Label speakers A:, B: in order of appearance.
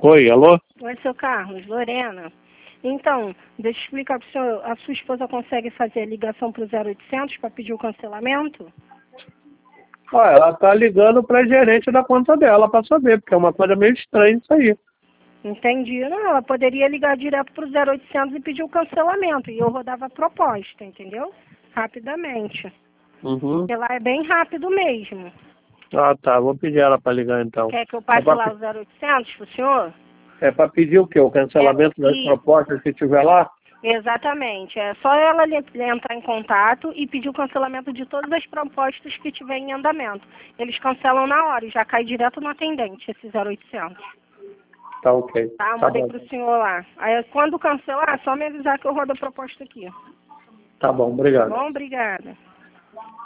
A: Oi, alô?
B: Oi, seu Carlos, Lorena. Então, deixa eu explicar para o senhor. A sua esposa consegue fazer a ligação para o 0800 para pedir o cancelamento?
A: Ah, ela tá ligando pra gerente da conta dela pra saber, porque é uma coisa meio estranha isso aí.
B: Entendi. Não, ela poderia ligar direto para o 0800 e pedir o cancelamento. E eu rodava a proposta, entendeu? Rapidamente.
A: Uhum.
B: Porque lá é bem rápido mesmo.
A: Ah, tá. Vou pedir ela pra ligar então.
B: Quer que eu passe lá o 0800 para o senhor?
A: É pra pedir o quê? O cancelamento das
B: E
A: propostas que tiver lá?
B: exatamente. É só ela entrar em contato e pedir o cancelamento de todas as propostas que tiver em andamento. Eles cancelam na hora e já cai direto no atendente, esse 0800.
A: Tá ok.
B: Tá? Eu
A: Tá
B: mandei
A: bom.
B: pro senhor lá. Aí quando cancelar, é só me avisar que eu rodo a proposta aqui.
A: Tá bom,
B: Tá
A: obrigado.
B: bom? Obrigada.